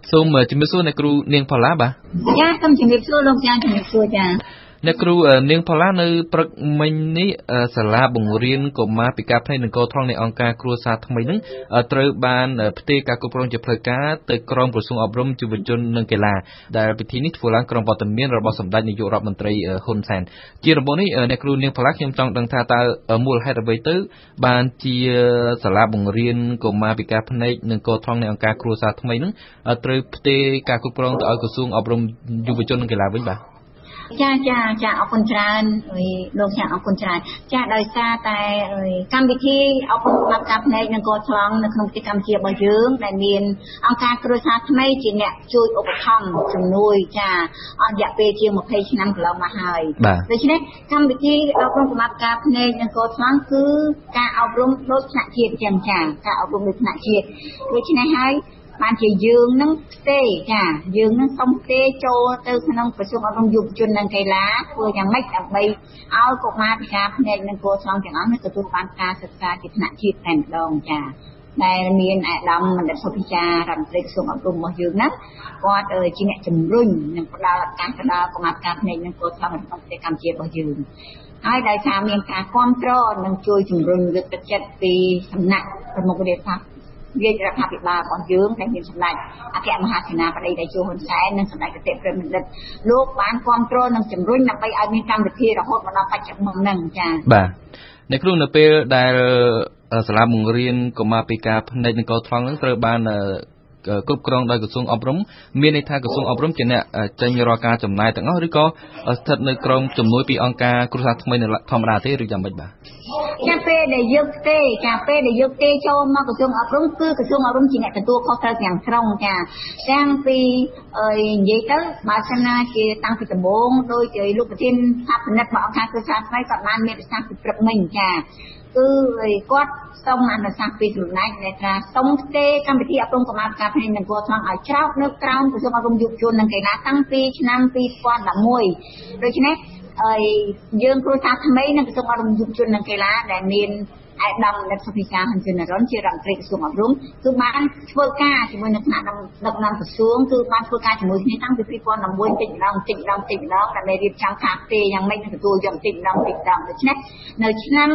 សូមជំរាបសួរអ្នកគ្រូនាងផល្លាបាទចាសូមជំរាបសួរលោកចាជំរាបសួរចាអ្នកគ្រូនាងផល្លានៅព្រឹកមិញនេះសាលាបង្រៀនកុមារពិការភ្នែកនិងកថ្លង់នៃអង្គការគ្រួសារថ្មីហ្នឹងត្រូវបានផ្ទេរការគ្រប់គ្រងជាផ្លូវការទៅក្រមក្រសួងអប់រំយុវជននិងកីឡាដែលពិធីនេះធ្វើឡើងក្រោមវត្តមានរបស់សម្ដេចនាយករដ្ឋមន្ត្រីហ៊ុនសែនជាដំបូងនេះអ្នកគ្រូនាងផល្លាខ្ញុំចង់ដឹងថាតើមូលហេតុអ្វីទៅបានជាសាលាបង្រៀនកុមារពិការភ្នែកនិងកថ្លង់នៃអង្គការគ្រួសារថ្មីហ្នឹងត្រូវផ្ទេរការគ្រប់គ្រងទៅឲ្យក្រសួងអប់រំយុវជននិងកីឡាវិញបាទចាអរគុណច្រើនលោកចាអរគុណច្រើនចាដោយសារតែកម្មវិធីអប់រំសម្រាប់ការភ្នែកនិងកថ្លង់នៅក្នុងប្រទេសកម្ពុជារបស់យើងដែលមានអង្គការគ្រួសារថ្មីជាអ្នកជួយឧបត្ថម្ភជំនួយចាអស់រយៈពេលជាង20ឆ្នាំកន្លងមកហើយដូច្នេះកម្មវិធីអប់រំសម្រាប់ការភ្នែកនិងកថ្លង់គឺការអប់រំដូចថ្នាក់ជាតិចឹងចាការអប់រំដូចថ្នាក់ជាតិដូច្នេះហើយបានជាយើងនឹងផ្ទេរចាយើងនឹងសុំផ្ទេរចូលទៅក្នុងក្រសួងអប់រំយុវជននិងកីឡាធ្វើយ៉ាងម៉េចដើម្បីឲ្យកុមារពិការភ្នែកនិងកថ្លង់ទាំងអស់នេះទទួលបានការសិក្សាជាថ្នាក់ជាតិតែម្ដងចាដែលមានអាដាមបណ្ឌិតសុភិចារដ្ឋមន្ត្រីក្រសួងអប់រំរបស់យើងហ្នឹងគាត់ជាអ្នកជំរុញនិងផ្ដល់ឱកាសទៅដល់កុមារពិការភ្នែកនិងកថ្លង់នៅក្នុងប្រទេសកម្ពុជារបស់យើងហើយដោយសារមានការគ្រប់គ្រងនិងជួយជំរុញលើកទឹកចិត្តពីសំណាក់ប្រមុខរដ្ឋាភិបាលរដ្ឋាភិបាលរបស់យើងដែលមានសម្ដេចអគ្គមហាសេនាបតីតេជោហ៊ុនសែននិងសម្ដេចគតិប្រិយបណ្ឌិតលោកបានគ្រប់គ្រងនិងជំរុញដើម្បីឲ្យមានកម្មវិធីរហូតមកដល់បច្ចុប្បន្នហ្នឹងចា៎បាទអ្នកគ្រូនៅពេលដែលសាលាបង្រៀនកុមារពិការភ្នែកនិងកថ្លង់ហ្នឹងត្រូវបានគ្រប់គ្រងដោយក្រសួងអប់រំមានន័យថាក្រសួងអប់រំជាអ្នកចេញរាល់ការចំណាយទាំងអស់ឬក៏ស្ថិតនៅក្រោមជំនួយពីអង្គការគ្រួសារថ្មីនៅធម្មតាទេឬយ៉ាងម៉េចបាទចាពេលដែលយើងផ្ទេរចូលមកក្រសួងអប់រំគឺក្រសួងអប់រំជាអ្នកទទួលខុសត្រូវទាំងស្រុងចាទាំងពីនិយាយទៅបើសិនណាជាតាំងពីដំបូងដោយជាលោកប្រធានស្ថាបនិករបស់អង្គការគ្រួសារថ្មីគាត់បានមានប្រសាសន៍ពីព្រឹកមិញចាគឺគាត់សូមអនុសាសន៍ពីសំណាក់ដែលថាសូមផ្ទេរកម្មវិធីអប់រំកុមារពិការភ្នែកនិងកថ្លង់ឲ្យច្រកនៅក្រោមក្រសួងអប់រំយុវជននិងកីឡាតាំងពីឆ្នាំ2011ដូច្នេះយើងគ្រួសារថ្មីនិងក្រសួងអប់រំយុវជននិងកីឡាដែលមានឯកឧត្តមបណ្ឌិតសុភិចា ហ៊ុន សែន នរុនជារដ្ឋមន្ត្រីក្រសួងអប់រំគឺបានធ្វើការជាមួយនឹងថ្នាក់ដឹកនាំក្រសួងគឺបានធ្វើការជាមួយគ្នាតាំងពី2011តិចម្ដងដើម្បីរៀបចំការផ្ទេរយ៉ាងម៉េចនឹងទទួលយកតិចម្ដងដូច្នេះនៅឆ្នាំ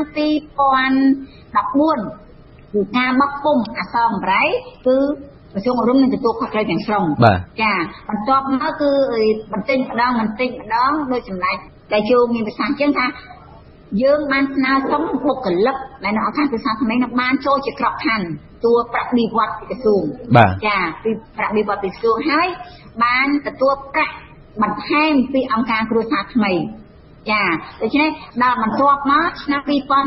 2014គឺការបោះពុម្ពអសង្ប្រៃគឺក្រសួងអប់រំនឹងទទួលខុសត្រូវទាំងស្រុងចាបន្ទាប់មកគឺបន្តិចម្ដងដោយចំណែកដែលចូលមានប្រសាសន៍ចឹងថាយើងបានស្នើសុំបុគ្គលិកដែលនៅអង្គការគ្រួសារថ្មីនឹងបានចូលជាក្របខ័ណ្ឌតួប្រាក់បៀវត្សពីក្រសួងចាពីប្រាក់បៀវត្សពីក្រសួងហើយបានទទួលប្រាក់បន្ថែមពីអង្គការគ្រួសារថ្មីចាដូច្នេះដល់បន្ទាប់មកឆ្នាំ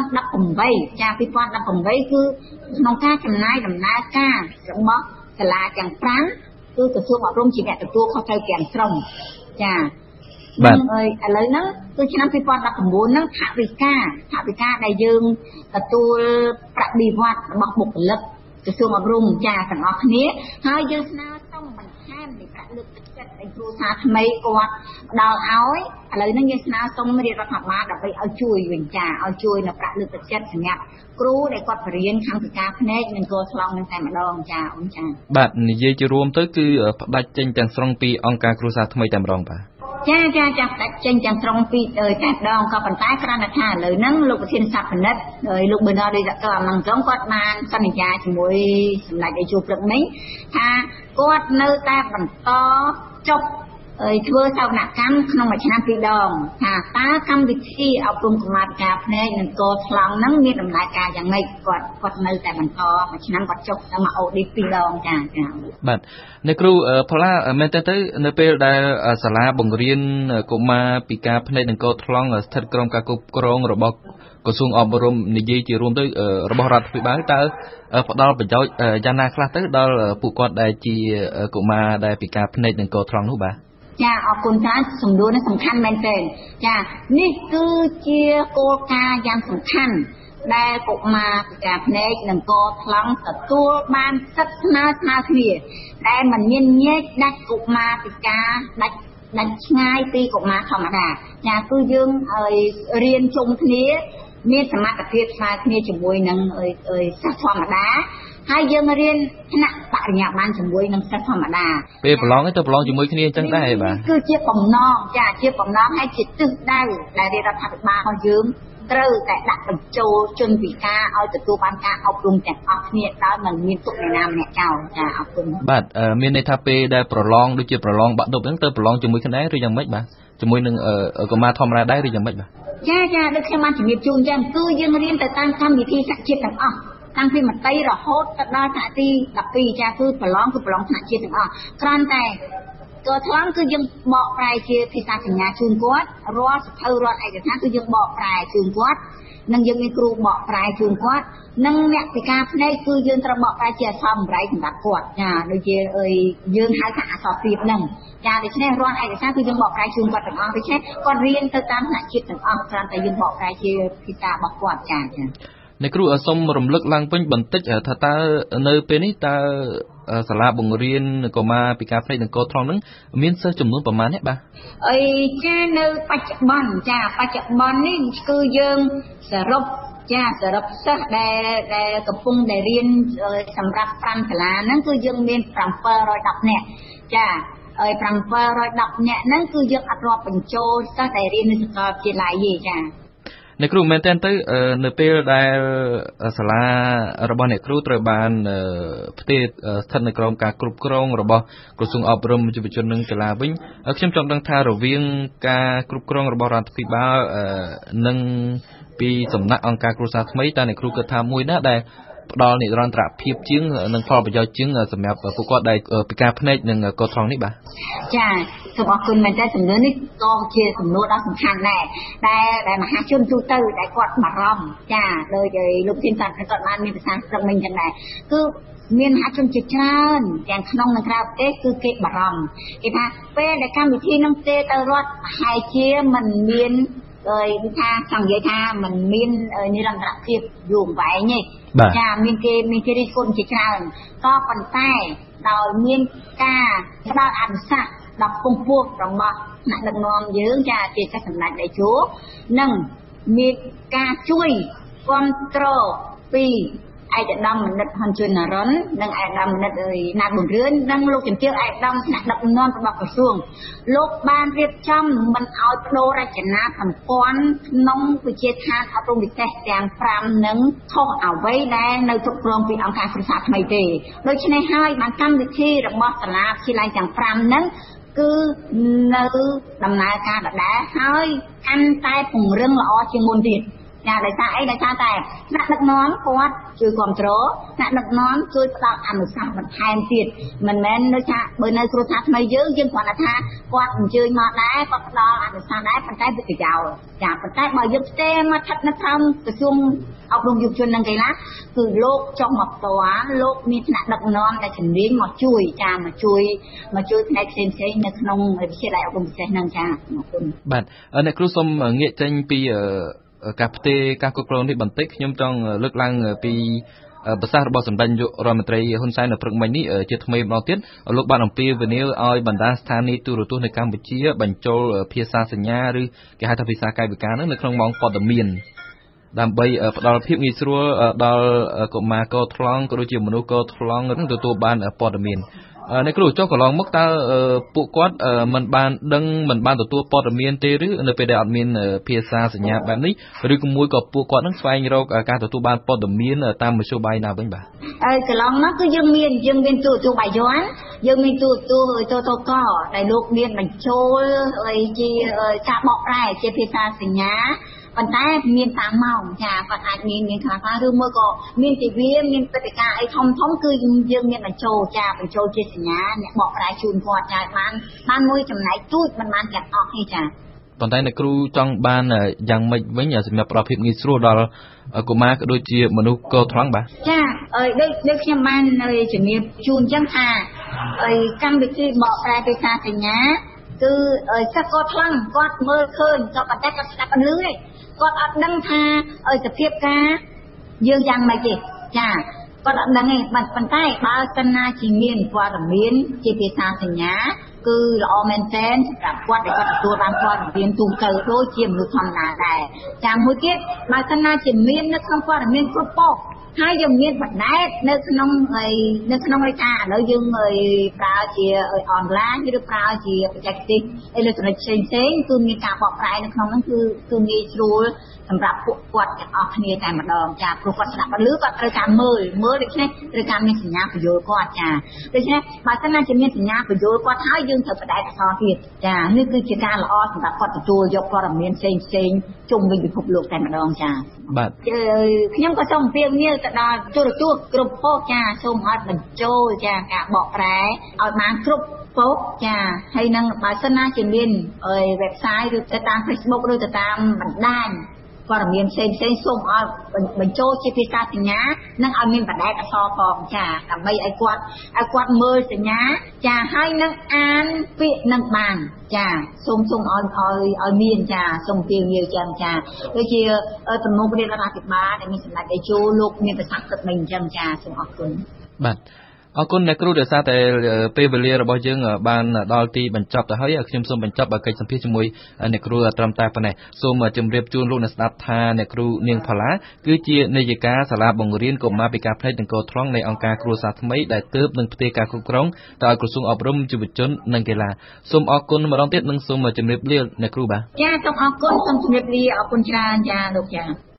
2018ចា2018គឺក្នុងការចំណាយដំណើរការរបស់សាលាទាំង5គឺក្រសួងអប់រំជាអ្នកទទួលខុសត្រូវទាំងស្រុងចាបាទឥឡូវហ្នឹងគឺឆ្នាំ2019ហ្នឹងថវិកាដែលយើងទទួលប្រាក់បៀវត្សរបស់បុគ្គលិកក្រសួងអប់រំចាទាំងអស់គ្នាហើយយើងស្នើសុំបន្ថែមនៃប្រាក់លើកទឹកចិត្តដែលគ្រួសារថ្មីគាត់ផ្ដល់ឲ្យឥឡូវហ្នឹងយើងស្នើសុំរាជរដ្ឋាភិបាលដើម្បីឲ្យជួយវិញចាឲ្យជួយនៅប្រាក់លើកទឹកចិត្តសម្រាប់គ្រូដែលគាត់បរៀនខាងពិការភ្នែកនិងកថ្លង់នឹងតែម្ដងចាអូនចាបាទនិយាយជារួមទៅគឺផ្ដាច់ចេញទាំងស្រុងពីអង្គការគ្រួសារថ្មីតែម្ដងបាទចាផ្ដាច់ចេញទាំងស្រុងពីតែម្ដងក៏ប៉ុន្តែគ្រាន់តែថាឥឡូវហ្នឹងលោកប្រធានស្ថាបនិកលោកប៊ឺណឺត ឌីរ៉ាក់ទ័រអាម៉ាំងក្រុងគាត់បានសន្យាជាមួយសម្ដេចនាយកព្រឹកមិញថាគាត់នៅតែបន្តចុះធ្វើសវនកម្មក្នុងមួយឆ្នាំ2ដងថាតើកម្មវិធីអប់រំកុមារពិការភ្នែកនិងកថ្លង់ហ្នឹងមានដំណើរការយ៉ាងម៉េចគាត់នៅតែបន្តមួយឆ្នាំគាត់ចុះទៅមកអូឌីត2ដងចាបាទអ្នកគ្រូផល្លាមែនតើទៅនៅពេលដែលសាលាបង្រៀនកុមារពិការភ្នែកនិងកថ្លង់ស្ថិតក្រោមការគ្រប់គ្រងរបស់ក្រសួងអប់រំនិយាយជារួមទៅរបស់រដ្ឋាភិបាលតើផ្ដល់ប្រយោជន៍យ៉ាងណាខ្លះទៅដល់ពួកគាត់ដែលជាកុមារដែលពិការភ្នែកនិងកថ្លង់នោះបាទចាអរគុណច្រើនសំណួរនេះសំខាន់មែនទែនចានេះគឺជាគោលការណ៍យ៉ាងសំខាន់ដែលកុមារពិការភ្នែកនិងកថ្លង់ទទួលបានសិទ្ធិស្មើគ្នាដែលមិនញញែកដាច់កុមារពិការដាច់ឆ្ងាយពីកុមារធម្មតាចាគឺយើងរៀនជុំគ្នាមានសមត្ថភាពស្មើគ្នាជាមួយនឹងសិស្សធម្មតាហើយយើងរៀនថ្នាក់បរិញ្ញាបត្រជាមួយនឹងសិស្សធម្មតាពេលប្រឡងទៅប្រឡងជាមួយគ្នាអញ្ចឹងដែរបាទគឺជាបំណងចាជាបំណងហើយជាទិសដៅដែលរដ្ឋាភិបាលរបស់យើងត្រូវតែដាក់បញ្ចូលជនពិការឲ្យទទួលបានការអប់រំទាំងអស់គ្នាដោយមិនមានទុកអ្នកណាម្នាក់ចោលចាអរគុណបាទមានន័យថាពេលដែលប្រឡងដូចជាប្រឡងបាក់ឌុបហ្នឹងទៅប្រឡងជាមួយគ្នាឬយ៉ាងម៉េចបាទជាមួយនឹងកុមារធម្មតាដែរឬយ៉ាងម៉េចបាទចាដូចខ្ញុំបានជំរាបជូនចឹងគឺយើងរៀនទៅតាមកម្មវិធីសហជាតិទាំងអស់តាំងពីមត្តេយ្យរហូតទៅដល់ថ្នាក់ទី12ចាគឺប្រឡងថ្នាក់ជាតិទាំងអស់គ្រាន់តែក៏ថ្លង់គឺយើងបកប្រែជាភាសាសញ្ញាជូនគាត់រាល់សភៅរាល់ឯកសារគឺយើងបកប្រែជូនគាត់និងយើងមានគ្រូបកប្រែជូនគាត់និងអ្នកពិការភ្នែកគឺយើងត្រូវបកប្រែជាអក្សរបំរៃសម្រាប់គាត់ចាដូចជាយើងហៅថាអក្សរទៀតហ្នឹងចាដូច្នេះរាល់ឯកសារគឺយើងបកប្រែជូនគាត់ទាំងអស់ដូច្នេះគាត់រៀនទៅតាមថ្នាក់ជាតិទាំងអស់គ្រាន់តែយើងបកប្រែជាភាសារបស់គាត់ចាអ្នកគ្រូសូមរំលឹកឡើងវិញបន្តិចថាតើនៅពេលនេះតើសាលាបង្រៀនកុមារពិការភ្នែកនិងកោថ្លង់នឹងមានសិស្សចំនួនប្រមាណនេះបាទចានៅបច្ចុប្បន្ននេះគឺយើងសរុបសិស្សដែលកំពុងតែរៀនសម្រាប់5សាលាហ្នឹងគឺយើងមាន710នាក់ចាហើយ710នាក់ហ្នឹងគឺយើងអត់រាប់បញ្ចូលសិស្សដែលរៀននៅសាកលវិទ្យាល័យទេចាអ្នកគ្រូមែនតើនៅពេលដែលសាលារបស់អ្នកគ្រូត្រូវបានផ្ទេរស្ថិតនៅក្រោមការគ្រប់គ្រងរបស់ក្រសួងអប់រំយុវជននិងកីឡាវិញខ្ញុំចង់ដឹងថារវាងការគ្រប់គ្រងរបស់រដ្ឋាភិបាលនិងពីសំណាក់អង្គការគ្រួសារថ្មីតើអ្នកគ្រូគិតថាមួយណាដែលផ្ដល់និរន្តរភាពជាងនិងផលប្រយោជន៍ជាងសម្រាប់ពួកគាត់ដែលពិការភ្នែកនិងកោថ្លង់នេះបាទចាសូមអរគុណមែនតើសំណួរនេះក៏ជាសំណួរដ៏សំខាន់ដែរដែលមហាជនទូទៅដែលគាត់បារម្ភចាដោយលោកទីនតាគាត់បានមានប្រសាសន៍ព្រឹកមិញចឹងដែរគឺមានមហាជនជាច្រើនទាំងក្នុងនិងក្រៅប្រទេសគឺគេបារម្ភគេថាពេលដែលកម្មវិធីនឹងទេទៅរដ្ឋហើយជាមិនមានគឺថាចង់និយាយថាมันមាននិរន្តរភាពយូរអង្វែងទេចាមានគេរិះគន់ជាច្រើនក៏ប៉ុន្តែដោយមានការផ្ដល់អនុសាសន៍ដល់ពងពោះរបស់អ្នកដឹកនាំយើងចាជាសេចក្ដីសម្ដេចតេជោនិងមានការជួយគ្រប់គ្រងពីឯកឧត្តមបណ្ឌិតហ៊ុនជឿននរិននិងឯកឧត្តមបណ្ឌិតណាតប៊ុនរឿននិងលោកជំទាវឯកឧត្តមថ្នាក់ដឹកនាំរបស់ក្រសួងលោកបានរៀបចំមិនឲ្យបដូររចនាសម្ព័ន្ធក្នុងវិទ្យាស្ថានអប់រំពិសេសទាំង5នឹងខុសអ្វីដែលនៅគ្រប់គ្រងពីអង្គការគ្រួសារថ្មីទេដូច្នេះហើយបានកម្មវិធីរបស់សាលាវិទ្យាល័យទាំង5នឹងគឺនៅដំណើរការដដែលហើយកាន់តែពង្រឹងល្អជាងមុនទៀតចាដោយសារអីដោយសារតែថ្នាក់ដឹកនាំគាត់ជួយគ្រប់គ្រងថ្នាក់ដឹកនាំជួយផ្ដល់អនុសាសន៍បន្ថែមទៀតមិនមែននៅថាបើនៅគ្រួសារថ្មីយើងគ្រាន់តែថាគាត់អញ្ជើញមកដែរគាត់ផ្ដល់អនុសាសន៍ដែរប៉ុន្តែវាប្រយោលចាប៉ុន្តែបើយើងផ្ទេរមកស្ថិតនៅក្រោមក្រសួងអប់រំយុវជននិងកីឡាគឺលោកចុះមកផ្ទាល់លោកមានថ្នាក់ដឹកនាំដែលជំនាញមកជួយចាមកជួយផ្នែកផ្សេងៗនៅក្នុងវិទ្យាល័យអប់រំពិសេសហ្នឹងចាអរគុណបាទអ្នកគ្រូសូមងាកចេញពីការផ្ទេរការគ្រប់គ្រងនេះបន្តិចខ្ញុំចង់លើកឡើងពីប្រសាសន៍របស់សម្ដេចនាយករដ្ឋមន្ត្រីហ៊ុនសែននៅព្រឹកមិញនេះជាថ្មីម្ដងទៀតលោកបានអំពាវនាវឲ្យបណ្ដាស្ថានីយទូរទស្សន៍នៅកម្ពុជាបញ្ចូលភាសាសញ្ញាឬគេហៅថាភាសាកាយវិការនៅក្នុងម៉ោងព័ត៌មានដើម្បីផ្ដល់ភាពងាយស្រួលដល់កុមារកោថ្លង់ក៏ដូចជាមនុស្សកោថ្លង់នឹងទទួលបានព័ត៌មានអ្នកគ្រូចុះកន្លងមកតើពួកគាត់មិនបានទទួលព័ត៌មានទេឬនៅពេលដែលអត់មានភាសាសញ្ញាបែបនេះឬក៏មួយក៏ពួកគាត់នឹងស្វែងរកការទទួលបានព័ត៌មានតាមមធ្យោបាយណាវិញបាទកន្លងមកគឺយើងមានទូរបាយ័នយើងមានទូតកដែលលោកមានបញ្ចូលជាការបកប្រែជាភាសាសញ្ញាប៉ុន្តែមានតាមម៉ោងចាគាត់អាចមានខ្លះឬមួយក៏មានទិវាមានព្រឹត្តិការណ៍អីធំគឺយើងមានបញ្ចូលជាសញ្ញាអ្នកបកប្រែជូនគាត់ចាបានមួយចំណែកទូចមិនបានទាំងអស់ទេចាប៉ុន្តែអ្នកគ្រូចង់បានយ៉ាងម៉េចវិញសម្រាប់ប្រភេទងាយស្រួលដល់កុមារក៏ដូចជាមនុស្សកោថ្លង់បាទចាដូចខ្ញុំបានជំរាបជូនចឹងថាកម្មវិធីបកប្រែភាសាសញ្ញាគឺសិស្សកោថ្លង់គាត់មើលឃើញក៏ប៉ុន្តែគាត់ស្ដាប់អត់ឮទេគាត់អត់ដឹងថាសភាពការយើងយ៉ាងម៉េចទេចាគាត់អត់ដឹងទេប៉ុន្តែបើសិនណាជាមានព័ត៌មានជាភាសាសញ្ញាគឺល្អមែនទែនសម្រាប់គាត់ដែលគាត់ទទួលបានព័ត៌មានទូទៅដូចជាមនុស្សធម្មតាដែរចាមួយទៀតបើសិនណាជាមាននៅក្នុងព័ត៌មានគ្រប់ប៉ុហើយយើងមានបណ្ដែតនៅក្នុងឯការឥឡូវយើងប្រើជាអនឡាញឬប្រើជាបច្ចេកទេសអេឡិចត្រូនិកផ្សេងៗគឺមានការបកប្រែនៅក្នុងហ្នឹងគឺងាយស្រួលសម្រាប់ពួកគាត់ទាំងអស់គ្នាតែម្ដងចាព្រោះគាត់ស្ដាប់ឮគាត់ត្រូវការមើលដូច្នេះត្រូវការមានសញ្ញាបញ្យល់គាត់ចាដូច្នេះបើសិនណាជាមានសញ្ញាបញ្យល់គាត់ហើយយើងត្រូវបដែតអក្សរទៀតចានេះគឺជាការល្អសម្រាប់គាត់ទទួលយកព័ត៌មានផ្សេងជុំវិញពិភពលោកតែម្ដងចាបាទខ្ញុំក៏សូមអំពាវនាវទៅដល់ទូរទស្សន៍គ្រប់ប៉ុស្តិ៍ចាសូមឲ្យបញ្ចូលចាការបកប្រែឲ្យបានគ្រប់ប៉ុស្តិ៍ចាហើយនឹងបើសិនណាជាមានwebsite ឬទៅតាម Facebook ឬទៅតាមបណ្ដាញព័ត៌មានផ្សេងសូមឲ្យបញ្ចូលជាភាសាសញ្ញានិងឲ្យមានបណ្ដែតអក្សរផងចាដើម្បីឲ្យគាត់មើលសញ្ញាចាហើយនឹងអានពាក្យនឹងបានចាសូមឲ្យមានចាសូមទាវនាវចឹងចាដូចជាទំនុករាជរដ្ឋាភិបាលដែលមានសម្ដេចតេជោលោកមានប្រសាសន៍ទឹកមិញអញ្ចឹងចាសូមអរគុណបាទអរគុណអ្នកគ្រូដែលសារតែពេលវេលារបស់យើងបានដល់ទីបញ្ចប់ទៅហើយខ្ញុំសូមបញ្ចប់កិច្ចសម្ភាសជាមួយអ្នកគ្រូត្រឹមតែប៉ុណ្ណេះសូមជម្រាបជូនលោកអ្នកស្ដាប់ថាអ្នកគ្រូនាងផល្លាគឺជានាយិកាសាលាបង្រៀនកុមារពិការភ្នែកនិងកោថ្លង់នៃអង្គការគ្រួសារថ្មីដែលទើបនឹងផ្ទេរការគ្រប់គ្រងទៅឲ្យក្រសួងអប់រំយុវជននិងកីឡាសូមអរគុណម្ដងទៀតនិងសូមជម្រាបលាអ្នកគ្រូបាទចាសូមអរគុណសូមជម្រាបលាអរគុណច្រើនចាលោកចា